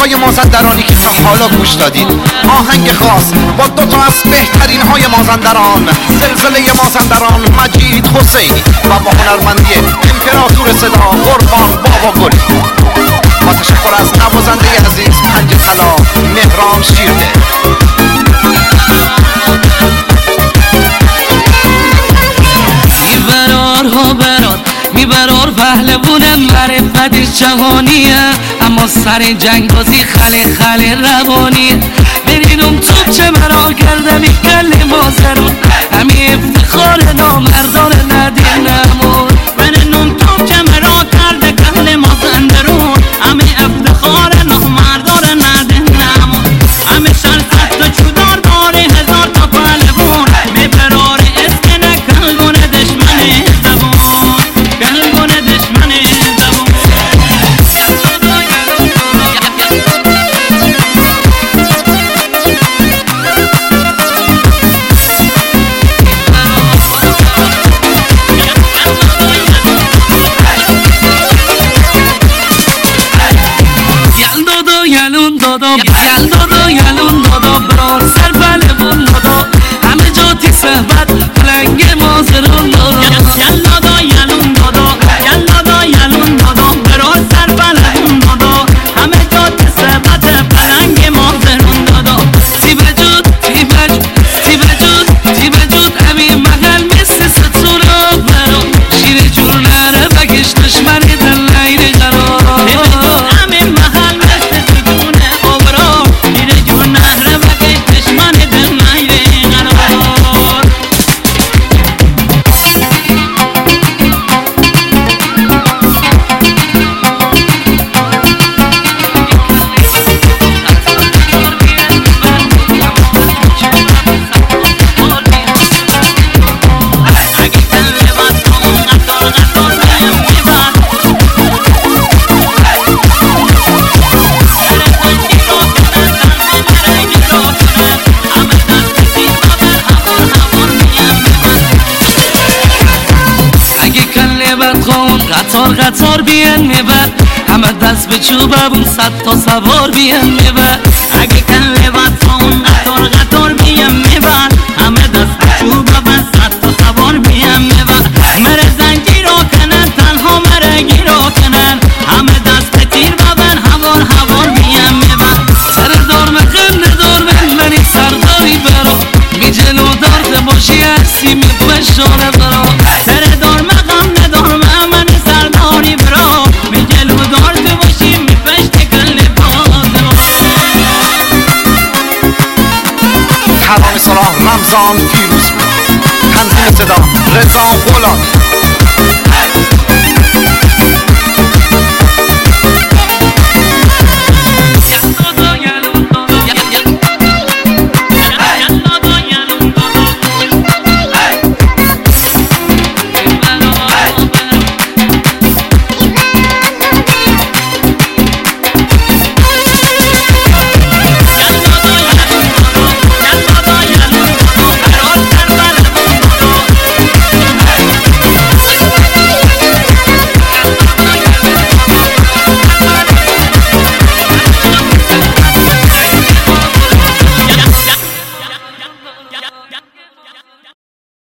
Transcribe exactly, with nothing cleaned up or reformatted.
آهنگای مازندرانی که تا حالا گوش دادید. آهنگ خاص با دو تا از بهترین های مازندران، زلزله مازندران مجید حسینی و با هنرمندی امپراتور صدا قربان بابا گلی. با تشکر از نوازنده عزیز پنج طلا مهران شیرده. میبرار ها برار میبرار پهلوونم معرفتش جهانیه، اما سر جنگ بازی خله خله روانیه. برینم توب چه مرا کرده میگل مازرون، همی افتخار نامردان ندین نمون. برینم توب چه مرا کرده گل مازندرون، همی افتخار نامردان ندین نمون. همی شر ست و چودار داره هزار تا پهلوون، میبرار اسکنه کلگون دشمنه زبون، کلگون دشمنه زبون. یل دادا یلون دادا یل دادا یلون دادا برار سر پهلوون دادا، همه جا تی صحبت پلنگ مازرون دادا. یل دادا یلون دادا یل دادا یلون دادا برار سر پهلوون دادا، همه جا تی صحبت پلنگ مازرون دادا. تی بجود تی بجود تی بجود تی بجود امی مغل مثل ستون برا، شیر جور نره بکش دشمن دل نیره قرار. امی مغل مثل ستون برا، شیر جور نره بکش دشمن دل نیره قرار. قطار قطار بیان میبر، همه دست به چوبمون صد تا سوار بیان میبر. اگه کله بطون قطار قطار بیان میبر، همه دست به چوبمون صد تا سوار بیان میبر. مره زنگی را کنن تنها مره گیرا کنن، همه دست به تیر ببن هوار هوار بیان میبر. سردار مخنده دار من منی سرداری برا، می جلو دارده باشی هستی می فشاره برا. سردار مخنده دار من منی سرداری برا، می جلو دارده باشی می فشت کل باز برا. ترانه سرا رمضان پیروز بود، تنظیم صدا رضا غلامی.